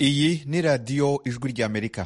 Iyi ni radiyo ijwi ry'Amerika.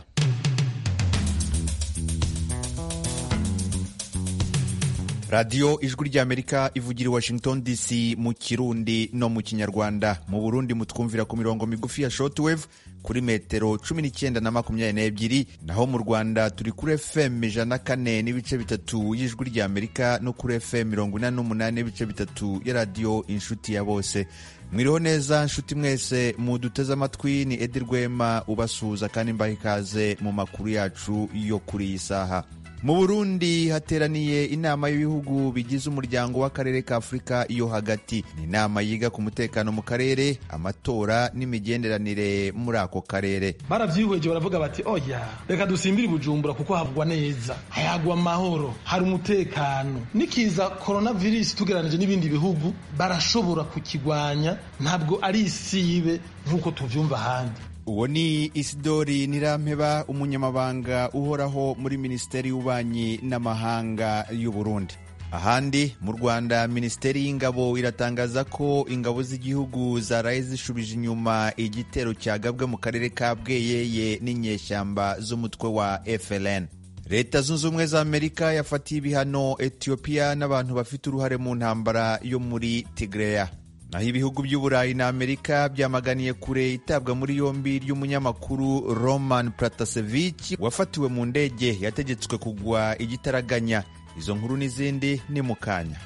radiyo ijwi ry'Amerika ivugira i Washington DC mu Kirundi no mu Kinyarwanda. Mu Burundi mutwumvira ku mirongo migufi ya shortwave kuri metero 19 na 22, naho mu Rwanda turi kuri FM 104 n'ibice bitatu y'ijwi ry'Amerika no kuri FM 88 n'ibice bitatu ya radiyo Inshuti ya Bose. Mwiriho neza nshuti mwese muduteze amatwi, ni Edi Rwema ubasuhuza kandi mbaha ikaze mu makuru yacu yo kuri iyi saha. Mu Burundi hateraniye inama y'ibihugu bigize umuryango w'akarere ka Afurika yo hagati. Ni inama yiga ku mutekano mu karere, amatora n'imigenderanire muri ako karere. Baravyihweje baravuga bati oya reka dusimbire Bujumbura kuko havugwa neza, hayagwa amahoro, hari umutekano. Nikiza coronavirus tugeranije n'ibindi bihugu barashobora kukigwanya, ntabwo ari isibe nkuko tuvyumva handi. Uwo ni Isidori Nirampeba, umunyamabanga uhoraho muri Minisiteri y'Ububanyi n'Amahanga y'u Burundi. Ahandi mu Rwanda, Minisiteri y'Ingabo iratangaza ko ingabo z'igihugu zaraye zishubije inyuma igitero cyagabwe mu karere ka Bweyeye n'inyeshyamba z'umutwe wa FLN. Leta Zunze Ubumwe za Amerika yafatiye ibihano Ethiopia n'abantu bafite uruhare mu ntambara yo muri Tigray. Naho ibihugu by'Uburayi na Amerika byamaganiye kure itabwa muri yombi ry'umunyamakuru Roman Pratasevich wafatiwe mu ndege yategetswe kugwa igitaraganya. Izo nkuru n'izindi ni mu kanya.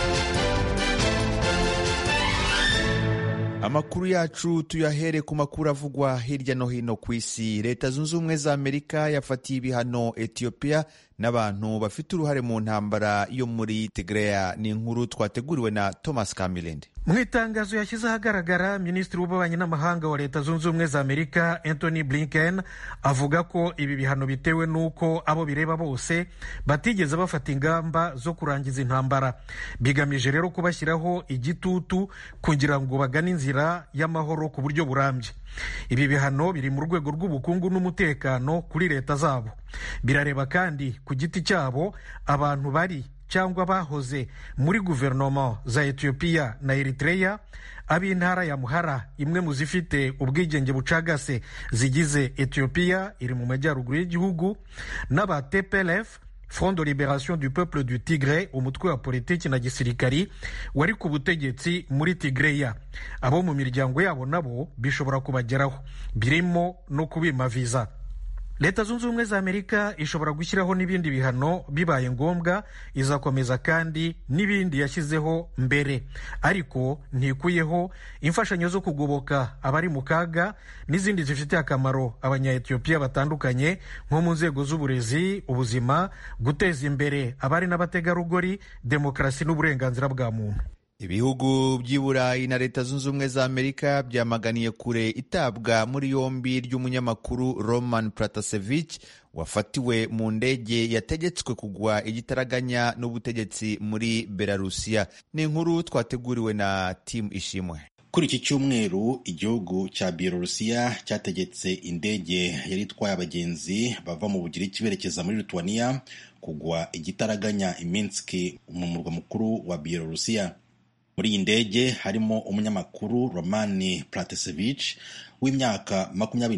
Amakuru yacu tuyahere ku makuru avugwa hirya no hino ku isi. Leta Zunze Ubumwe za Amerika yafatiye ibihano Ethiopia n'abantu bafite uruhare mu ntambara yo muri Tigray. Ni inkuru twateguriwe na Thomas Kamilende. Mu itangazo yashyize ahagaragara, Minisitiri w'Ububanyi n'Amahanga wa Leta Zunze Ubumwe za Amerika Anthony Blinken avuga ko ibi bihano bitewe n'uko abo bireba bose batigeze bafata ingamba zo kurangiza intambara, bigamije rero kubashyiraho igitutu kugira ngo bagane inzira y'amahoro ku buryo burambye. Ibi bihano biri mu rwego rw'ubukungu n'umutekano kuri leta zabo. Birareba kandi ku giti cyabo abantu bari cyangwa bahoze muri guverinoma za Ethiopia na Eritrea, ab'intara ya Muhara, imwe mu zifite ubwigenge bucagase zigize Ethiopia iri mu majyaruguru y'igihugu, n'aba TPLF, Front de Libération du Peuple du Tigray, umutwe wa politiki na gisirikari wari ku butegetsi muri Tigray. Abo mu miryango yabo nabo bishobora kubageraho, birimo no kubima visa. Leta Zunze Ubumwe za Amerika ishobora gushyiraho n'ibindi bihano bibaye ngombwa, izakomeza kandi n'ibindi yashyizeho mbere, ariko ntikuyeho imfashanyo zo kugoboka abari mu kaga n'izindi zifitiye akamaro abanya-Ethiopia batandukanye, nko mu nzego z'uburezi, ubuzima, guteza imbere abari n'abategarugori, demokarasi n'uburenganzira bwa muntu. Ibihugu by'Iburayi na Leta Zunze Ubumwe za Amerika byamaganiye kure itabwa muri yombi ry'umunyamakuru Roman Pratasevich wafatiwe mu ndege yategetswe kugwa igitaraganya n'ubutegetsi muri Belarusiya. Ni inkuru twateguriwe na Tim Ishimwe. Kuri iki cyumweru igihugu cya Belarusiya cyategetse indege yari itwaye abagenzi bava mu Bugiriki berekeza muri Lithuania kugwa igitaraganya i Minsk, mu murwa mukuru wa Belarusiya. Muri iyi ndege harimo umunyamakuru Roman Pratasevich w'imyaka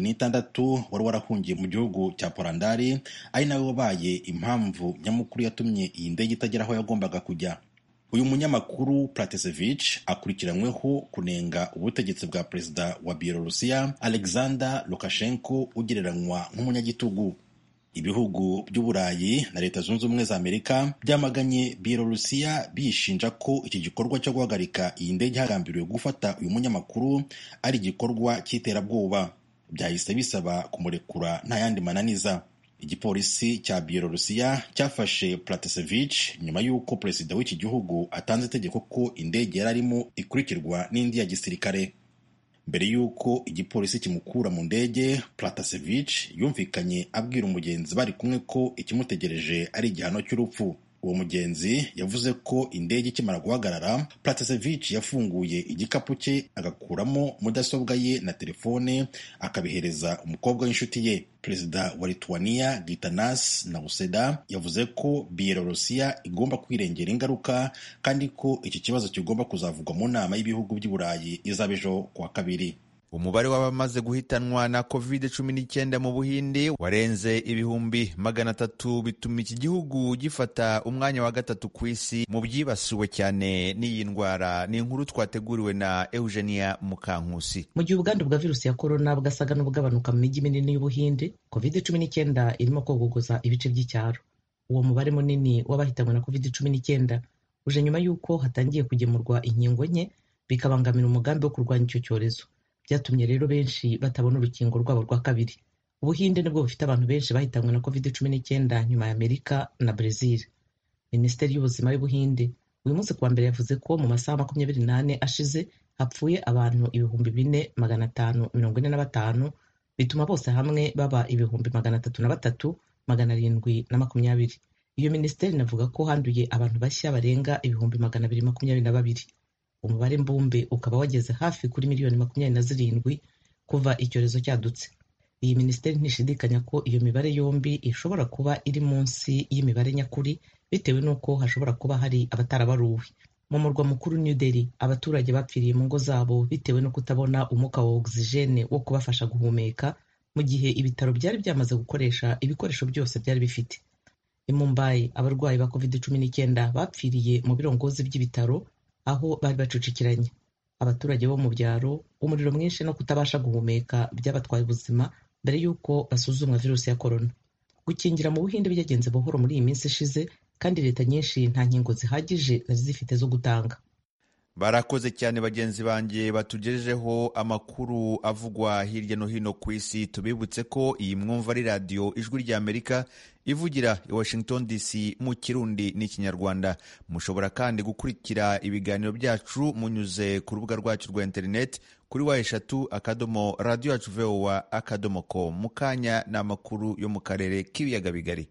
26 wari warahungiye mu gihugu cya Polandari, ari nawe wabaye impamvu nyamukuru yatumye iyi ndege itagera aho yagombaga kujya. Uyu munyamakuru Pratasevich akurikiranyweho kunenga ubutegetsi bwa perezida wa Belarusiya Alexander Lukashenko ugereranywa nk'umunyagitugu. Ibihugu by'Uburayi na Leta Zunze Ubumwe za Amerika byamaganye Belarusiya bishinja ko iki gikorwa cyo guhagarika iyi ndege hagambiriwe gufata uyu munyamakuru ari igikorwa cy'iterabwoba. Byahise bisaba kumurekura nta yandi mananiza. Igipolisi cya Belarusiya cyafashe Pratasevich nyuma y'uko perezida w'iki gihugu atanze itegeko ko indege yari arimo ikurikirwa n'indi ya gisirikare. Mbere y'uko igipolisi kimukura mu ndege, Pratasevich yumvikanye abwira umugenzi bari kumwe ko ikimutegereje ari igihano cy'urupfu. Uwo mugenzi yavuze ko indege ikimara guhagarara, Pratasevich yafunguye igikapu cye agakuramo mudasobwa ye na telefone akabihereza umukobwa w'inshuti ye. Perezida wa Lithuania Gitanas Nausėda yavuze ko Belarusiya igomba kwirengera ingaruka kandi ko iki kibazo kigomba kuzavugwa mu nama y'ibihugu by'Uburayi izaba ejo kuwa kabiri. Umubare w'abamaze guhitanwa na COVID-19 mu Buhinde warenze ibihumbi 300, bituma iki gihugu gifata umwanya wa gatatu ku isi mu byibasiwe cyane n'iyi ndwara. Ni inkuru twateguriwe na Eugenia Mukankusi. Mu gihe ubwandu bwa virusi ya korona bwasaga n'ubugabanuka mu mijyi minini y'Ubuhinde, COVID-19 irimo kogogoza ibice by'icyaro. Uwo mubare munini w'abahitanywe na COVID-19 uje nyuma y'uko hatangiye kugemurwa inkingo nke, bikabangamira umugambi wo kurwanya icyo cyorezo. Byatumye rero benshi batabona urukingo rwabo rwa kabiri. Ubuhinde nibwo bufite abantu benshi bahitanywe na COVID-19 nyuma ya Amerika na Brazil. Minisiteri y'ubuzima y'Ubuhinde uyu munsi kuwa mbere yavuze ko mu masaha 24 ashize hapfuye abantu 4,545, bituma bose hamwe baba 303,720. Iyo minisiteri inavuga ko handuye abantu bashya barenga 222,000. Umubare mbumbe ukaba wageze hafi kuri miliyoni 27 kuva icyorezo cyadutse. Iyi minisiteri ntishidikanya ko iyo mibare yombi ishobora kuba iri munsi y'imibare nyakuri bitewe n'uko hashobora kuba hari abatarabaruwe. Mu murwa mukuru New Delhi, abaturage bapfiriye mu ngo zabo bitewe no kutabona umwuka wa ogisijene wo kubafasha guhumeka, mu gihe ibitaro byari byamaze gukoresha ibikoresho byose byari bifite. I Mumbai, abarwayi ba COVID-19 bapfiriye mu birongozi by'ibitaro aho bari bacucikiranye. Abaturage bo mu byaro, umuriro mwinshi no kutabasha guhumeka byabatwaye ubuzima mbere y'uko basuzumwa virusi ya korona. Gukingira mu Buhinde byagenze buhoro muri iyi minsi ishize, kandi leta nyinshi nta nkingo zihagije zari zifite zo gutanga. Barakoze cyane bagenzi banjye batugejejeho amakuru avugwa hirya no hino ku isi. Tubibutse ko iyi mwumva ari radiyo Ijwi ry'Amerika ivugira i Washington DC mu Kirundi n'Ikinyarwanda. Mushobora kandi gukurikira ibiganiro byacu munyuze ku rubuga rwacu rwa internet kuri wa3.radio@voa.com. Mukanya n'amakuru yo mu karere k'ibiyaga bigari.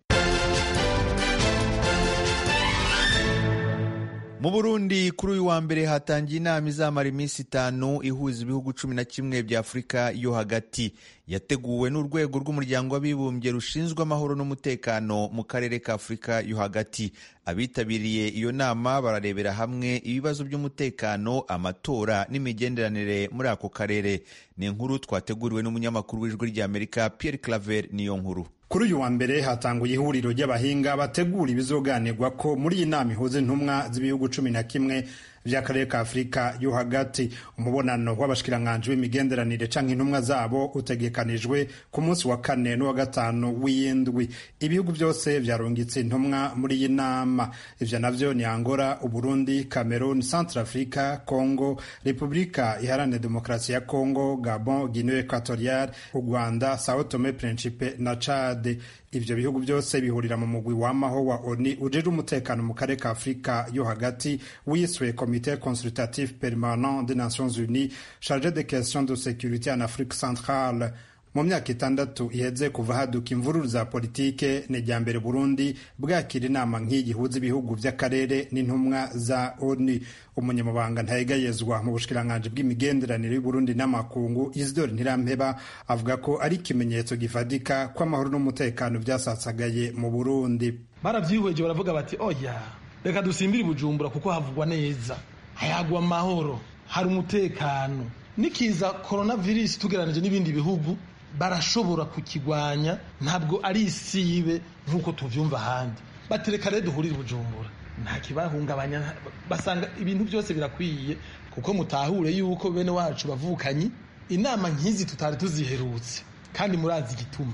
Mu Burundi kuri uyu wa mbere hatangiye inama izamara iminsi 5 ihuza ibihugu 11 bya Afurika yo hagati. Yateguwe n'urwego rw'umuryango w'abibumbye rushinzwe amahoro n'umutekano mu karere ka Afurika yo hagati. Abitabiriye iyo nama bararebera hamwe ibibazo by'umutekano, amatora n'imigenderanire muri ako karere. Ni inkuru twateguriwe n'umunyamakuru w'Ijwi ry'Amerika Pierre Claver niyo nkuru. Kuri uyu wa mbere hatanguye ihuriro ry'abahinga bategura ibizoganirwa ko muri iyi nama ihuza intumwa z'ibihugu 11 by'akarere ka Afurika yo hagati. Umubonano w'abashikiranganje b'imigenderanire canke intumwa zabo utegekanijwe ku munsi wa 4 no wa 5 w'indwi. Ibihugu byose byarungitse intumwa muri iyi nama. Ivyo navyo ni Angola, Uburundi, Cameroon, Centrafrica, Congo, Republika Iharanira Demokarasi ya Congo, Gabon, Guinée Equatoriale, u Rwanda, Sao Tome Principe na Chad. Ivyo bihugu byose bihurira mu mugwi w'amaho wa ONU ujejwe umutekano mu karere ka Afurika yo hagati wiswe Comité Consultatif Permanent des Nations Unies chargé des questions de sécurité en Afrique centrale. Mu myaka 6 iheze kuva haduka imvururu za politike n'ijyambere Burundi bwakira inama nk'igihuza ibihugu by'akarere n'intumwa za ONU. Umunyamabanga ntayegayezwa mu bushikiranganje bw'imigenderanire y'u Burundi n'amakungu Isidore Ntirampeba avuga ko ari ikimenyetso gifadika ko amahoro n'umutekano byasatsagaye mu Burundi. Baravyihweje baravuga bati oya reka dusimbire Bujumbura kuko havugwa neza, hayagwa amahoro, hari umutekano. Nikiza coronavirus tugeranije n'ibindi bihugu barashobora kukigwanya, ntabwo ari isibe nk'uko tuvyumva ahandi. Batereka rero duhurire Bujumbura, nta kibahungabanya, basanga ibintu byose birakwiye kuko mutahure yuko bene wacu bavukanyi inama nkizi tutari tuziherutse kandi murazi igituma.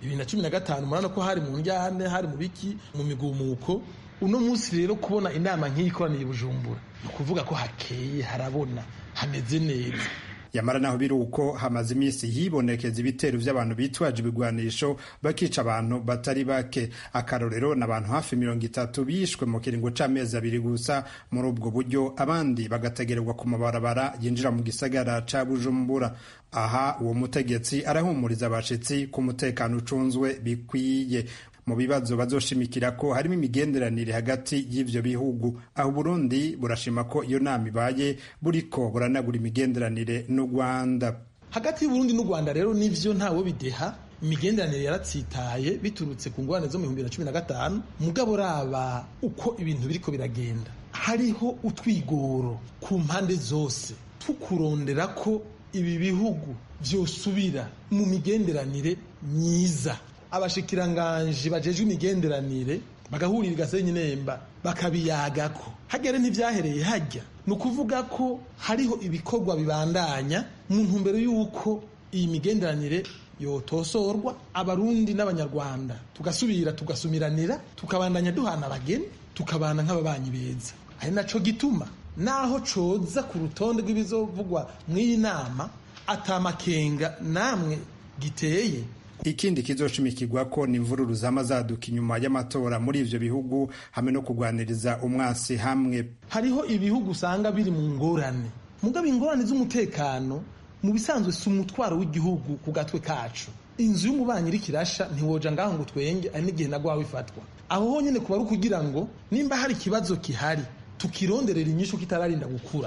2015 murana ko hari mu njyane, hari mu biki, mu migumuko. Uno munsi rero kubona inama nk'iyi ikoraniye Bujumbura ni kuvuga ko hakeye, harabona, hameze neza. Yamara naho biruko hamaze iminsi hibonekeza ibitero by'abantu bitwaje ibigwanisho bakica abantu batari bake. Akarorero n'abantu hafi 30 bishwe mu kiringo c'amezi 2 gusa. Muri ubwo buryo abandi bagategererwa ku mabarabara yinjira mu gisagara ca Bujumbura. Aha uwo mutegetsi arahumuriza abashitsi ku mutekano ucunzwe bikwiye. Mu bibazo bazoshimikira ko harimo imigenderanire hagati y'ivyo bihugu. Aho Burundi burashima ko iyo nama ibaye buriko buranagura imigenderanire n'u Rwanda. Hagati y'Uburundi n'u Rwanda rero nivyo ntawo bideha, imigenderanire yaratsitaye biturutse ku ngwane zo mu 2015. Mugabo raba uko ibintu biriko biragenda, hariho utwigoro ku mpande zose tukurondera ko ibi bihugu vyosubira mu migenderanire myiza, abashikiranganji bajejwe imigenderanire bagahurira Gasenyi Nemba bakabiyagako. Hagere ntivyahereye hajya, ni ukuvuga ko hariho ibikorwa bibandanya mu ntumbero y'uko iyi migenderanire yotosorwa, abarundi n'abanyarwanda tugasubira tugasumiranira, tukabandanya duhana abageni, tukabana nk'ababanyi beza. Ari naco gituma naho coza ku rutonde rw'ibizovugwa mw'iyi nama atamakenga namwe giteye. Ikindi kizoshimikirwa ko ni imvururu zamazaduka inyuma y'amatora muri ivyo bihugu hamwe no kugwaniriza umwasi hamwe. Hariho ibihugu usanga biri mu ngorane, mugabo ingorane z'umutekano mu bisanzwe si umutwaro w'igihugu ku gatwe kacu. Inzu y'umubanyi iri kirasha ntiwoja ngaho ngo twenge, ari n'igihe nagwawe ifatwa. Aho honyene kuba ari ukugira ngo nimba hari ikibazo kihari tukironderera inyishu kitararinda gukura.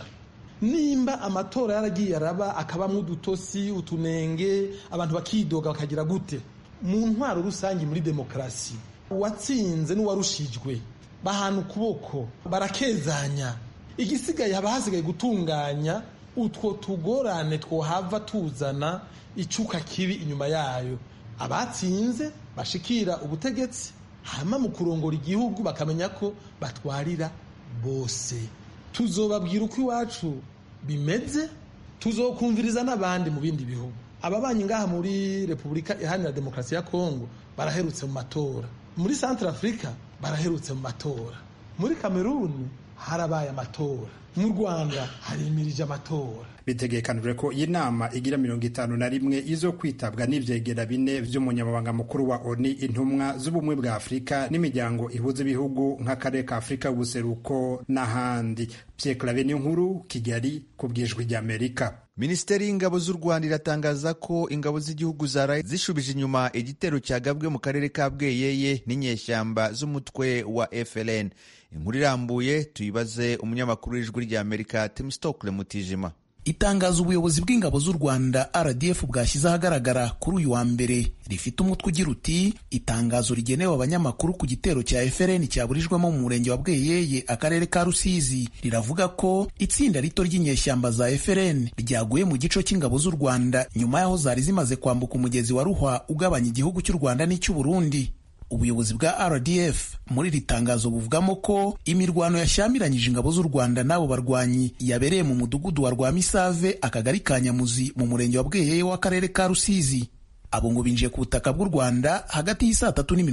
Nimba amatora yaragiye araba akabamwe udutosi utunenge abantu bakidoga bakagira gute, mu ntwaro rusange muri demokrasi uwatsinze n'uwarushijwe bahana ukuboko barakezanya, igisigaye haba hasigaye gutunganya utwo tugorane twohava tuzana icuka kibi inyuma yayo. Abatsinze bashikira ubutegetsi hama mu kurongora igihugu bakamenya ko batwarira bose. Tuzobabwira uko iwacu bimeze, tuzokumviriza n'abandi mu bindi bihugu. Ababanyi ngaha muri Repubulika Iharanira Demokarasi ya Kongo baraherutse mu matora, muri Central Africa baraherutse mu matora, muri Cameroon harabaye amatora, mu Rwanda harimirije amatora. Bitegekanijwe ko iyi nama igira 51 izo kwitabwa n'ivyegera 4 vy'umunyamabanga mukuru wa ONU, intumwa z'ubumwe bwa Afrika n'imiryango ihuza ibihugu nk'akarere ka Afrika y'ubuseruko n'ahandi. Pierre Claver Nkuru, Kigali, ku bw'ijwi ry'Amerika. Minisiteri y'ingabo z'u Rwanda iratangaza ko ingabo z'igihugu zaraye zishubije inyuma igitero cyagabwe mu karere ka Bweyeye n'inyeshyamba z'umutwe wa FLN. Inkuru irambuye tuyibaze umunyamakuru w'ijwi ry'Amerika Tim Stokle Mutijima. Itangazo ubuyobozi bw'ingabo z'u Rwanda RDF bwashyize ahagaragara kuri uyu wa mbere rifite umutwe ugira uti itangazo rigenewe abanyamakuru ku gitero cya FLN cyaburijwemo mu murenge wa Bweyeye akarere ka Rusizi riravuga ko itsinda rito ry'inyeshyamba za FLN ryaguye mu gico cy'ingabo z'u Rwanda nyuma yaho zari zimaze kwambuka umugezi wa Ruhwa ugabanya igihugu cy'u Rwanda n'icy'u Burundi. Ubuyobozi bwa RDF muri iri tangazo buvugamo ko imirwano yashyamiranyije ingabo z'u Rwanda n'abo barwanyi yabereye mu mudugudu wa Rwamisave akagari ka Nyamuzi mu murenge wa Bweyeye w'akarere ka Rusizi. Abo ngo binjiye ku butaka bw'u Rwanda hagati y'isa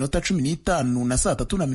3:15 na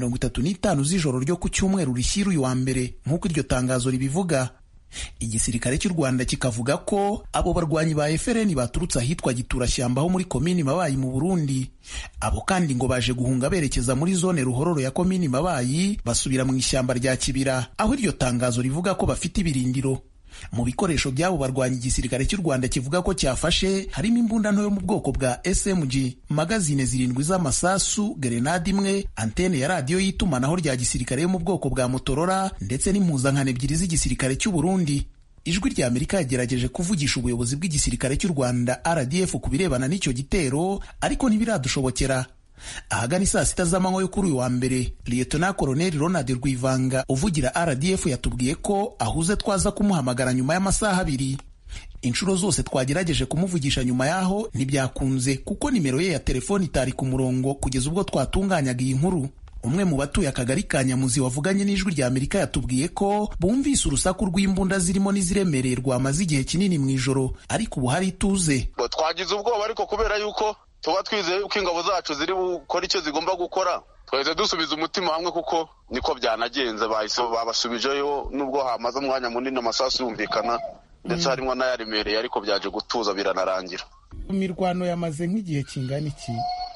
3:35 z'ijoro ryo ku cyumweru rishyira uyu wa mbere nk'uko iryo tangazo ribivuga. Igisirikare cy'u Rwanda kikavuga ko abo barwanyi ba FLN baturutse ahitwa Giturashyamba ho muri komini Mabayi mu Burundi. Abo kandi ngo baje guhunga berekeza muri zone Ruhororo ya komini Mabayi basubira mu ishyamba rya Kibira, aho iryo tangazo rivuga ko bafite ibirindiro. Mu bikoresho by'abo barwanyi igisirikare cy'u Rwanda kivuga ko cyafashe harimo imbunda nto yo mu bwoko bwa SMG, magazine 7 z'amasasu, grenade imwe, antene ya radio y'itumanaho rya gisirikare yo mu bwoko bwa Motorola ndetse n'impuzankano 2 z'igisirikare cy'u Burundi. Ijwi rya Amerika yagerageje kuvugisha ubuyobozi bw'igisirikare cy'u Rwanda RDF ku birebana n'icyo gitero ariko ntibiradushobokera. Ahagana saa 6 z'amanywa yo kuri uyu wa mbere, Lieutenant Colonel Ronald Rwivanga uvugira RDF yatubwiye ko ahuze twaza kumuhamagara nyuma y'amasaha 2. Inshuro zose twagerageje kumuvugisha nyuma yaho ntibyakunze kuko nimero ye ya telefoni itari ku murongo kugeza ubwo twatunganyaga iyi nkuru. Umwe mu batuye akagari ka Nyamuzi wavuganye n'ijwi rya Amerika yatubwiye ko bumvise urusaku rw'imbunda zirimo n'iziremereye rwamaze igihe kinini mu ijoro ariko ubu hari ituze. Twagize ubwoba ariko kubera yuko tuba twizeye uko ingabo zacu ziri gukora icyo zigomba gukora, twahise dusubiza umutima hamwe kuko niko byanagenze. Babasubijeyo nubwo hamaze umwanya munini amasasu yumvikana ndetse harimo n'ayaremereye ariko byaje gutuza biranarangira. Imirwano yamaze nk'igihe kingana iki?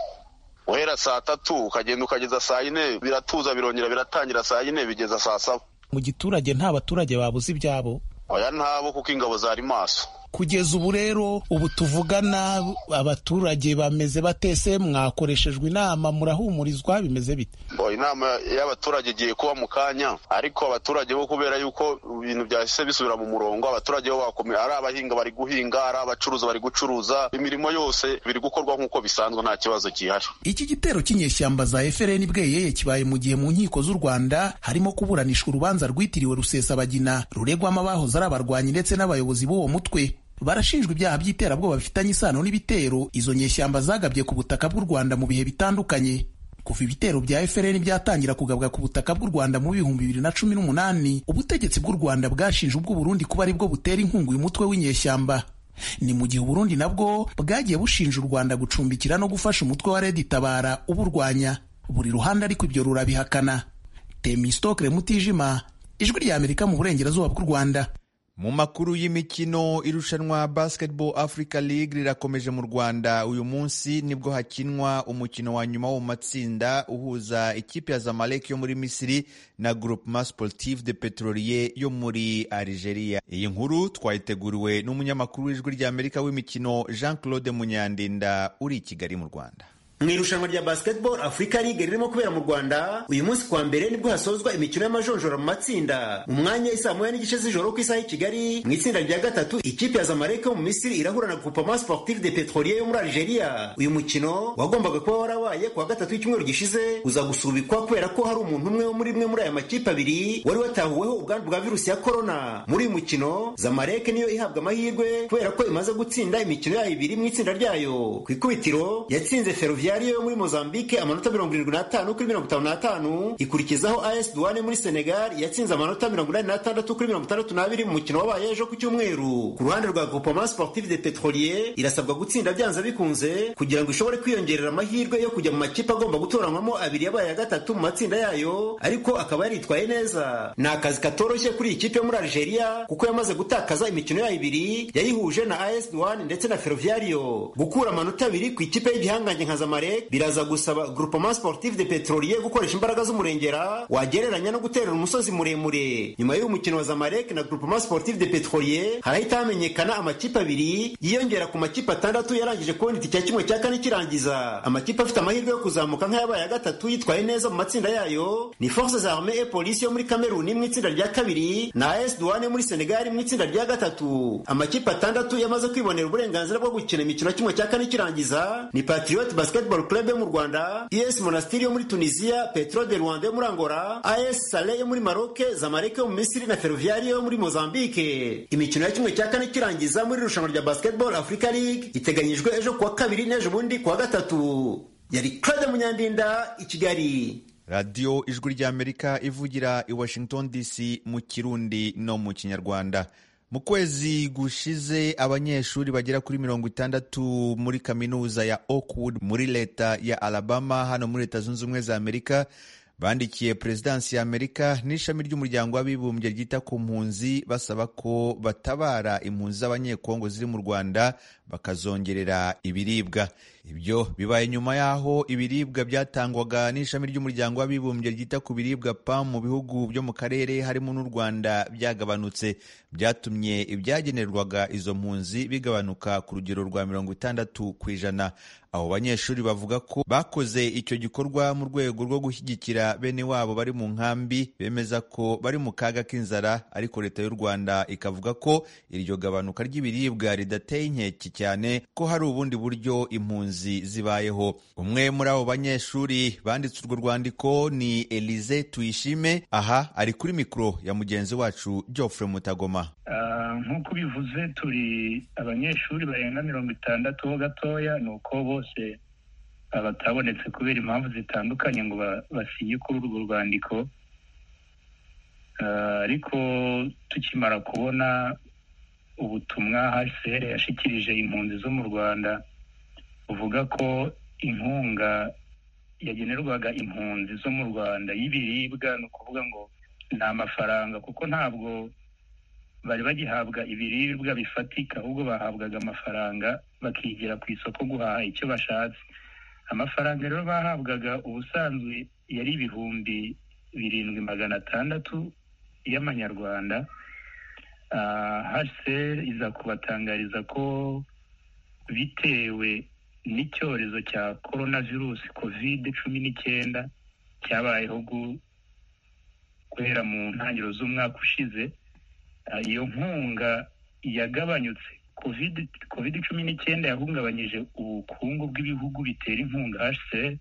Uhera saa 3 ukagenda ukageza saa 4 biratuza birongera biratangira saa 4 bigeza saa 7. Mu giturage nta baturage babuze ibyabo? Oya ntabo kuko ingabo zari maso. Kugeza ubu rero ubu tuvugana abaturage bameze batese, mwakoreshejwe inama murahumurizwa bimeze bite? Inama y'abaturage igiye kuba mu kanya ariko abaturage bo kubera yuko ibintu byahise bisubira mu murongo, abaturage bo bakomeye, ari abahinga bari guhinga, ari abacuruza bari gucuruza, imirimo yose biri gukorwa nk'uko bisanzwe nta kibazo gihari. Iki gitero cy'inyeshyamba za FLN Bweyeye kibaye mu gihe mu nkiko z'u Rwanda harimo kuburanishwa urubanza rwitiriwe Rusesabagina ruregwamo abahoze ari abarwanyi ndetse n'abayobozi b'uwo mutwe. barashinjwa ibyaha by'iterabwoba bifitanye isano n'ibitero izo nyeshyamba zagabye ku butaka bw'u Rwanda mu bihe bitandukanye. Kuva ibitero bya FRN byatangira kugabwa ku butaka bw'u Rwanda mu 2018, ubutegetsi bw'u Rwanda bwashinje ubw'u Burundi kuba ari bwo butera inkunga uyu mutwe w'inyeshyamba. Ni mu gihe Burundi nabwo bwagiye bushinja u Rwanda gucumbikira no gufasha umutwe wa Red Tabara uburwanya. Buri ruhande ariko ibyo rurabihakana. Temistokle Mutijima, Ijwi rya Amerika mu burengerazuba bw'u Rwanda. Mu makuru y'imikino, irushanwa Basketball Africa League rirakomeje mu Rwanda. Uyu munsi nibwo hakinwa umukino wa nyuma wo mu matsinda uhuza ikipe ya Zamalek yo muri Misiri na Groupement Sportif de Petrolier yo muri Algeria. Iyi nkuru twayiteguriwe n'umunyamakuru w'Ijwi rya Amerika w'imikino Jean-Claude Munyandinda uri i Kigali mu Rwanda. Mu irushanwa rya Basketball Africa League ririmo kubera mu Rwanda, uyu munsi kwa mbere nibwo hasozwa imikino y'amajonjora mu matsinda. Mu mwanya isa 1:30 z'ijoro ku isaha y'i Kigali, mu itsinda rya gatatu ikipe ya Zamalek yo mu Misiri irahura na Groupement Sportif de Petrolier yo muri Algeria. Uyu mukino wagombaga kuba warabaye kuwa gatatu y'icyumweru gishize uza gusubikwa kubera ko hari umuntu umwe wo muri aya makipe abiri wari watahuweho ubwandu bwa virusi ya corona. Muri uyu mukino Zamalek niyo ihabwa amahirwe kubera ko imaze gutsinda imikino yayo ibiri mu itsinda ryayo. Ku ikubitiro yatsinze Ferroviario yo muri Mozambique amanota 75 kuri 55, ikurikizaho AS Douane muri Senegal yatsinze amanota 86 kuri 62 mu mukino wabaye ejo ku cyumweru. Ku ruhande rwa Groupement Sportif de Petrolier irasabwa gutsinda byanze bikunze kugira ngo ishobore kwiyongerera amahirwe yo kujya mu makipe agomba gutoranwamo abiri yabaye ya gatatu mu matsinda yayo, ariko akaba yaritwaye neza. Ni akazi katoroshye kuri ikipe yo muri Algeria kuko yamaze gutakaza imikino yayo ibiri yayihuje na AS Douane ndetse na Ferroviario. Gukura amanota abiri ku ikipe y'igihangange nka Zamalek biraza gusaba Groupement Sportif de Petrolier gukoresha imbaraga z'umurengera wagereranya no guterera umusozi muremure. Nyuma y'uyu mukino wa Zamalek na Groupement Sportif de Petrolier harahita hamenyekana amakipe abiri yiyongera ku makipe 6 yarangije kubona itike ya 1/4 kirangiza. Amakipe afite amahirwe yo kuzamuka nk'ayabaye ya gatatu yitwaye neza mu matsinda yayo ni Forces Armées et Police yo muri Cameroon mu itsinda rya kabiri na AS Douane muri Senegal mu itsinda rya gatatu. Amakipe 6 yamaze kwibonera uburenganzira bwo gukina imikino ya 1/4 kirangiza ni Patriot Basketball Club yo mu Rwanda, US Monastir yo muri Tunisia, Petro de Rwanda yo muri Angola, AS Saleh yo muri Maroc, Zamalek yo mu Misiri na Ferroviario yo muri Mozambique. Imikino ya 1/4 kirangiza muri irushanwa rya Basketball Africa League iteganyijwe ejo kuwa kabiri n'ejo bundi kuwa gatatu. Yari Claude Munyandinda i Kigali. Radio Ijwi rya Amerika ivugira i Washington DC mu Kirundi no mu Kinyarwanda. Mu kwezi gushize abanyeshuri bagera kuri 60 muri kaminuza ya Oakwood muri leta ya Alabama hano muri Leta Zunze Ubumwe za Amerika bandikiye Perezidansi ya Amerika n'ishami ry'umuryango w'abibumbye ryita ku mpunzi basaba ko batabara impunzi z'abanyekongo ziri mu Rwanda bakazongerera ibiribwa. Ibyo bibaye nyuma yaho ibiribwa byatangwaga n'ishami ry'umuryango w'abibumbye ryita ku biribwa PAM mu bihugu byo mu karere harimo n'u Rwanda byagabanutse, byatumye ibyagenerwaga izo mpunzi bigabanuka ku rugero rwa 60%. Abo banyeshuri bavuga ko bakoze icyo gikorwa mu rwego rwo gushyigikira bene wabo bari mu nkambi, bemeza ko bari mu kaga k'inzara, ariko leta y'u Rwanda ikavuga ko iryo gabanuka ry'ibiribwa ridateye inkeke cyane, ko hari ubundi buryo impunzi zibayeho. Umwe muri abo banyeshuri banditse urwo rwandiko ni Elize Tuyishime, aha ari kuri mikoro ya mugenzi wacu Geoffrey Mutagoma. Nk'uko bivuze turi abanyeshuri barenga 60 ho gatoya, nuko bose batabonetse kubera impamvu zitandukanye ngo basinye kuri urwo rwandiko, ariko tukimara kubona ubutumwa HCR yashikirije impunzi zo mu Rwanda uvuga ko inkunga yagenerwaga impunzi zo mu Rwanda y'ibiribwa, ni ukuvuga ngo nta mafaranga, kuko ntabwo bari bagihabwa ibiribwa bifatika, ahubwo bahabwaga amafaranga bakigira ku isoko guhaha icyo bashatse. Amafaranga rero bahabwaga ubusanzwe yari 7,600 y'amanyarwanda. HCR iza kubatangariza ko bitewe n'icyorezo cya coronavirus COVID-19 cyabayeho guhera mu ntangiriro z'umwaka ushize, iyo nkunga yagabanyutse. COVID-19 yahungabanyije ubukungu bw'ibihugu bitera inkunga HCR,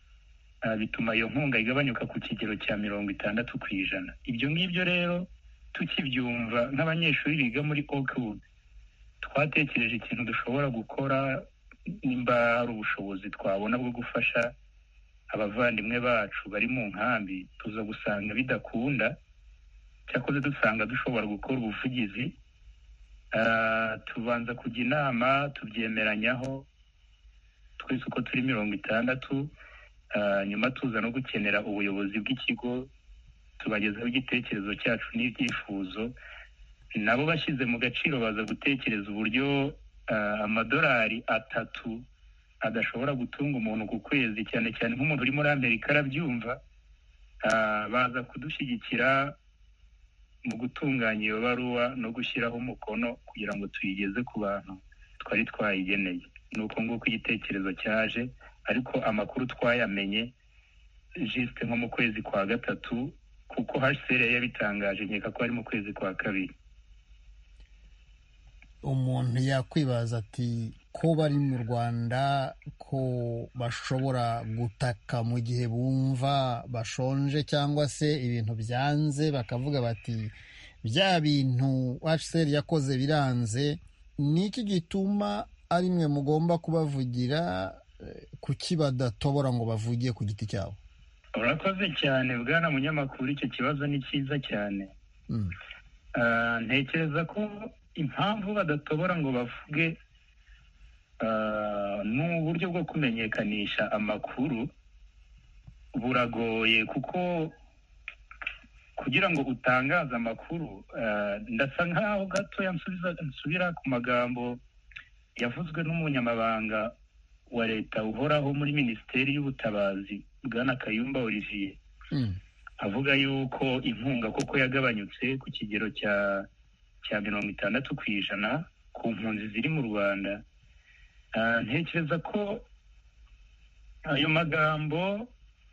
bituma iyo nkunga igabanyuka ku kigero cya 60%. Ibyo ngibyo rero tukibyumva nk'abanyeshuri biga muri Oakwood twatekereje ikintu dushobora gukora nimba hari ubushobozi twabona bwo gufasha abavandimwe bacu bari mu nkambi, tuza gusanga bidakunda. Cyakoze dusanga dushobora gukora ubuvugizi, tubanza kujya inama tubyemeranyaho twese uko turi 60, nyuma tuza no gukenera ubuyobozi bw'ikigo tubagezaho igitekerezo cyacu n'ibyifuzo. Nabo bashyize mu gaciro baza gutekereza uburyo $3 adashobora gutunga umuntu ku kwezi, cyane cyane nk'umuntu uri muri Amerika arabyumva. Baza kudushyigikira mu gutunganya iyo baruwa no gushyiraho umukono kugira ngo tuyigeze ku bantu twari twayigeneye. Nuko nguko igitekerezo cyaje, ariko amakuru twayamenye juste nko mu kwezi kwa 3 kuko HCR yabitangaje, nkeka ko ari mu kwezi kwa 2. Umuntu yakwibaza ati ko bari mu Rwanda ko bashobora gutaka mu gihe bumva bashonje cyangwa se ibintu byanze, bakavuga bati bya bintu HCR yakoze biranze. Niki gituma ari mwe mugomba kubavugira, kuki badatobora ngo bavugiye ku giti cyabo? Urakoze cyane bwana munyamakuru, icyo kibazo ni cyiza cyane. Ntekereza ko impamvu badatobora ngo bavuge ni uburyo bwo kumenyekanisha amakuru buragoye, kuko kugira ngo utangaze amakuru, ndasa nkaho gatoya nsubira ku magambo yavuzwe n'umunyamabanga wa leta uhoraho muri Minisiteri y'Ubutabazi bwana Kayumba Olivier, avuga yuko inkunga koko yagabanyutse ku kigero cya 60% ku mpunzi ziri mu Rwanda. Ntekereza ko ayo magambo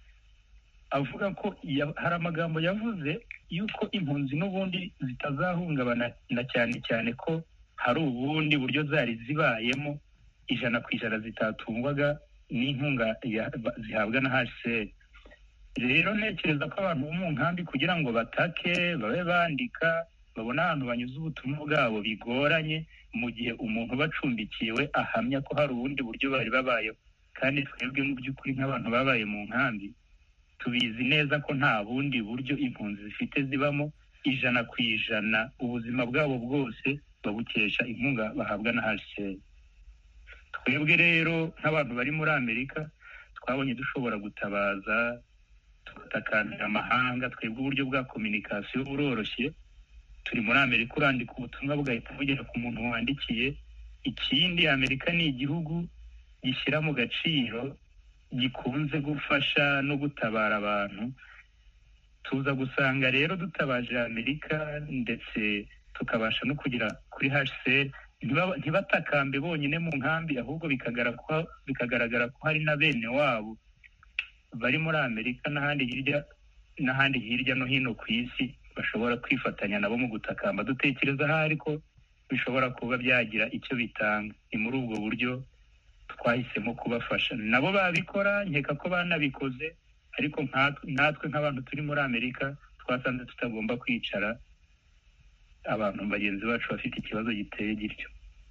avuga ko hari amagambo yavuze yuko impunzi n'ubundi zitazahungabana, na cyane cyane ko hari ubundi buryo zari zibayemo 100% zitatungwaga n'inkunga zihabwa na HCR. Rero ntekereza ko abantu bo mu nkambi kugira ngo batake babe bandika babona ahantu banyuze ubutumwa bwabo bigoranye, mu gihe umuntu bacumbikiwe ahamya ko hari ubundi buryo bari babayeho. Kandi twebwe mu by'ukuri nk'abantu babaye mu nkambi tubizi neza ko nta bundi buryo impunzi zifite zibamo 100%, ubuzima bwabo bwose babukesha inkunga bahabwa na HCR. Twebwe rero nk'abantu bari muri Amerika twabonye dushobora gutabaza, tugatakambira amahanga. Twebwe uburyo bwa communication buroroshye, turi muri Amerika urandika ubutumwa bugahita bugera ku muntu wandikiye. Ikindi, Amerika ni igihugu gishyira mu gaciro, gikunze gufasha no gutabara abantu. Tuza gusanga rero dutabaje Amerika ndetse tukabasha no kugera kuri HCR, ntibatakambe bonyine mu nkambi, ahubwo bikagaragara ko hari na bene wabo bari muri Amerika n'ahandi hirya no hino ku isi bashobora kwifatanya nabo mu gutakamba. Dutekereza ahari ko bishobora kuba byagira icyo bitanga. Ni muri ubwo buryo twahisemo kubafasha. Nabo babikora, nkeka ko banabikoze, ariko natwe nk'abantu turi muri Amerika twasanze tutagomba kwicara abantu bagenzi bacu bafite ikibazo giteye gityo.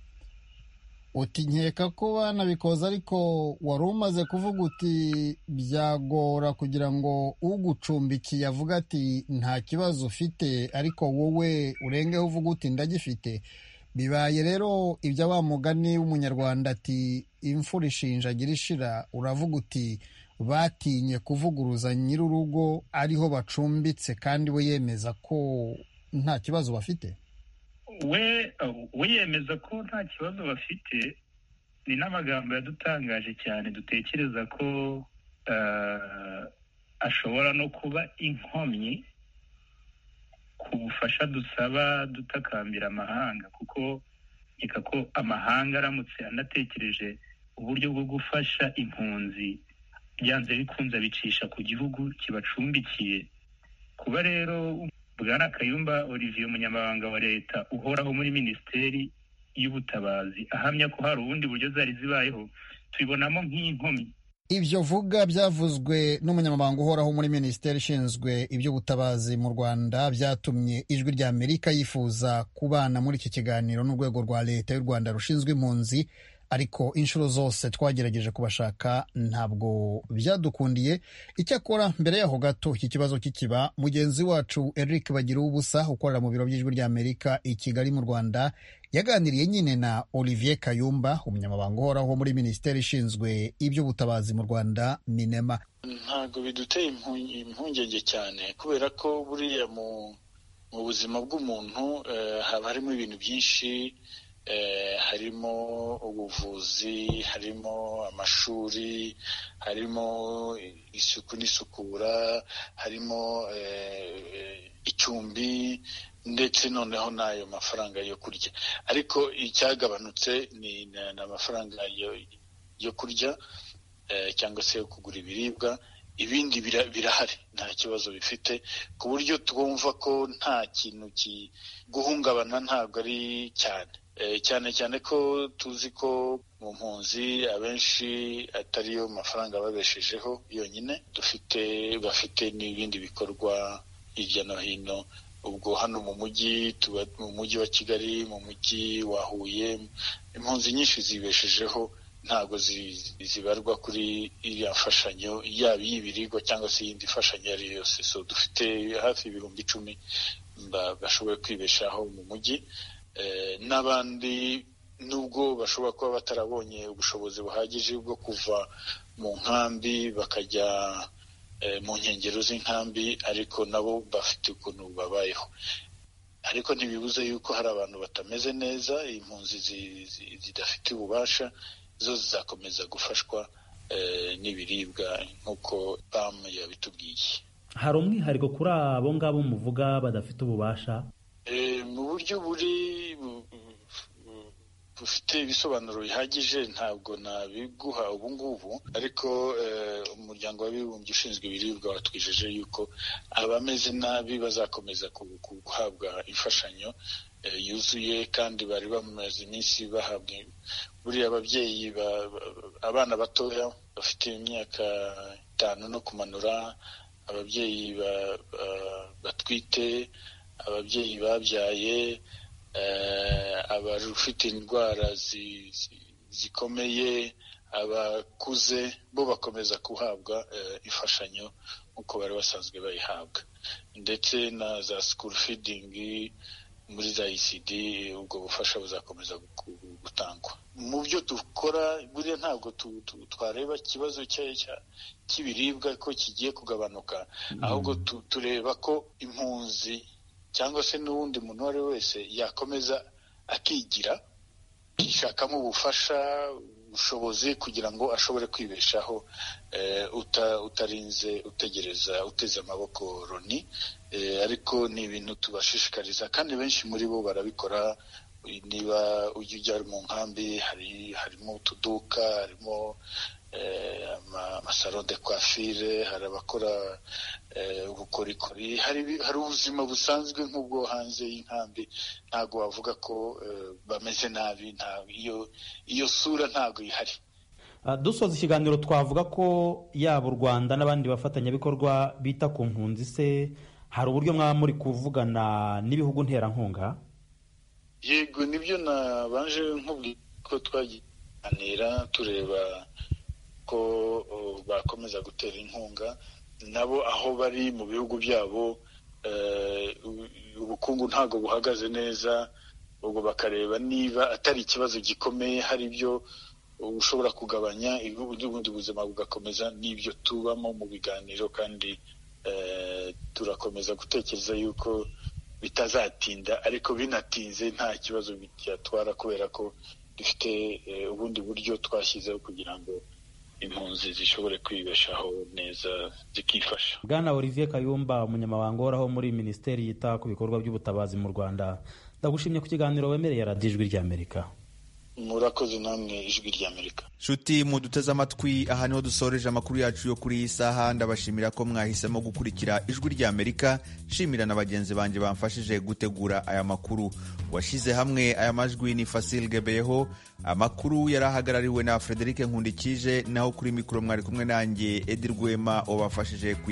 Uti nkeka ko banabikoze, ariko wari umaze kuvuga uti byagora kugira ngo ugucumbikiye avuga ati nta kibazo ufite, ariko wowe urengeho uvuga uti ndagifite. Bibaye rero ibya wa mugani w'umunyarwanda ati imfura ishinjagira ishira. Uravuga uti batinye kuvuguruza nyir'urugo ariho bacumbitse, kandi we yemeza ko nta kibazo bafite. We yemeza ko nta kibazo bafite. Ni n'amagambo yadutangaje cyane. Dutekereza ko ashobora no kuba inkomyi ku bufasha dusaba dutakambira amahanga, kuko nkeka ko amahanga aramutse anatekereje uburyo bwo gufasha impunzi, byanze bikunze abicisha ku gihugu kibacumbikiye. Kuba rero bwana Kayumba Olivier, umunyamabanga wa leta uhoraho muri Minisiteri y'Ubutabazi, ahamya ko hari ubundi buryo zari zibayeho, tubibonamo nk'inkomyi. Ibyo vuga byavuzwe n'umunyamabanga uhoraho muri minisiteri ishinzwe iby'ubutabazi mu Rwanda, byatumye ijwi rya Amerika yifuza kubana muri iki kiganiro n'urwego rwa leta y'u Rwanda rushinzwe impunzi, ariko inshuro zose twagerageje kubashaka ntabwo byadukundiye. Icyakora mbere yaho gato iki kibazo kikiba, mugenzi wacu Eric Bagiruwubusa ukorera mu biro by'ijwi rya Amerika i Kigali mu Rwanda yaganiriye nyine na Olivier Kayumba, umunyamabanga uhoraho muri minisiteri ishinzwe iby'ubutabazi mu Rwanda MINEMA. Ntabwo biduteye impungenge cyane, kubera ko buriya mu buzima bw'umuntu haba harimo ibintu byinshi, harimo ubuvuzi, harimo amashuri, harimo isuku n'isukura, harimo icumbi, ndetse noneho n'ayo mafaranga yo kurya. Ariko icyagabanutse ni amafaranga yo kurya cyangwa se yo kugura ibiribwa. Ibindi birahari, nta kibazo bifite, ku buryo twumva ko nta kintu guhungabana ntabwo ari cyane ko tuzi ko mu mpunzi abenshi atariyo mafaranga babeshejeho yonyine, bafite n'ibindi bikorwa hirya no hino. Ubwo hano mu mujyi wa Kigali, mu mujyi wa Huye, impunzi nyinshi zibeshejeho, ntabwo zibarwa kuri iriya mfashanyo, yaba iy'ibiribwa cyangwa se iyindi mfashanyo iyo ari yo yose. So dufite hafi ibihumbi 10 bashoboye kwibeshaho mu mujyi, n'abandi nubwo bashobora kuba batarabonye ubushobozi buhagije bwo kuva mu nkambi bakajya mu nkengero z'inkambi, ariko nabo bafite ukuntu babayeho. Ariko ntibibuze yuko hari abantu batameze neza, impunzi zidafite ububasha, zo zizakomeza gufashwa n'ibiribwa nk'uko PAM yabitubwiye. Hari umwihariko kuri abo ngabo muvuga badafite ububasha? Mu buryo bufite ibisobanuro bihagije ntabwo nabiguha ubu ngubu, ariko umuryango w'abibumbye ushinzwe ibiribwa watwijeje yuko abameze nabi bazakomeza guhabwa imfashanyo yuzuye, kandi bari bamaze iminsi bahabwa. Buriya ababyeyi abana batoya bafite imyaka 5 no kumanura, ababyeyi batwite, ababyeyi babyaye, abafite indwara zikomeye, abakuze, bo bakomeza guhabwa imfashanyo nk'uko bari basanzwe bayihabwa, ndetse na za school feeding muri za ECD, ubwo bufasha buzakomeza gutangwa. Mu byo dukora buriya ntabwo twareba ikibazo cy'ibiribwa ko kigiye kugabanuka, ahubwo tureba ko impunzi cyangwa se n'uwundi muntu uwo ari we wese yakomeza akigira, yishakamo ubushobozi kugira ngo ashobore kwibeshaho, utarinze utegereza uteze amaboko Loni. Ariko ni ibintu tubashishikariza, kandi benshi muri bo barabikora. Niba ujya mu nkambi, harimo utuduka, harimo amasaro de coiffure, hari abakora ubukorikori, hari ubuzima busanzwe nk'ubwo hanze y'inkambi. Ntabwo wavuga ko bameze nabi, iyo sura ntabwo ihari. Dusoza ikiganiro twavuga ko yaba u Rwanda n'abandi bafatanyabikorwa bita ku mpunzi, se hari uburyo mwaba muri kuvugana n'ibihugu nterankunga? Yego, nibyo nabanje nkubwira ko twaganira tureba ko bakomeza gutera inkunga nabo aho bari mu bihugu byabo. Ubukungu ntabwo buhagaze neza, ubwo bakareba niba atari ikibazo gikomeye, hari ibyo ushobora kugabanya, ubundi buzima bugakomeza. N'ibyo tubamo mu biganiro, kandi turakomeza gutekereza yuko bitazatinda, ariko binatinze nta kibazo byatwara, kubera ko dufite ubundi buryo twashyizeho kugira ngo impunzi zishobore kwibeshaho neza zikifasha. Bwana Olivier Kayumba, umunyamabanga uhoraho muri minisiteri yita ku bikorwa by'ubutabazi mu Rwanda, ndagushimye ku kiganiro wemereye Radio Ijwi ry'Amerika. murakoze namwe ijwi ry'Amerika. Nshuti muduteze amatwi, aha niho dusoreje amakuru yacu yo kuri iyi saha. Ndabashimira ko mwahisemo gukurikira ijwi ry'Amerika. Shimira na bagenzi banjye bamfashije gutegura aya makuru. Washyize hamwe aya majwi ni Fasil Gebeyeho. Amakuru yarahagarariwe na Frederic Nkundikije, naho kuri mikoro mwari kumwe nanjye Edi Rwema wabafashije